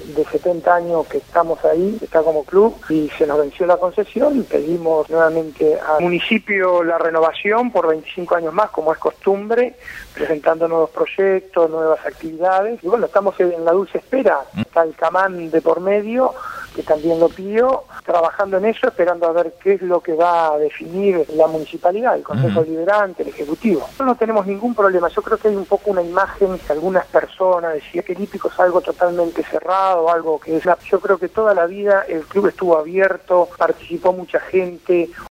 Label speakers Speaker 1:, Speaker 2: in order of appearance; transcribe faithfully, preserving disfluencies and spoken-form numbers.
Speaker 1: de setenta años que estamos ahí, está como club, y se nos venció la concesión y pedimos nuevamente al municipio la renovación por veinticinco años más, como es costumbre, presentando nuevos proyectos, nuevas actividades. Y bueno, estamos en la dulce espera. Está el Camán de por medio, que también lo pidió, trabajando en eso, esperando a ver qué es lo que va a definir la municipalidad, el Consejo uh-huh. Deliberante, el Ejecutivo. No tenemos ningún problema. Yo creo que hay un poco una imagen de algunas personas, decía que el hípico es algo totalmente cerrado, algo que es... Yo creo que toda la vida el club estuvo abierto, participó mucha gente.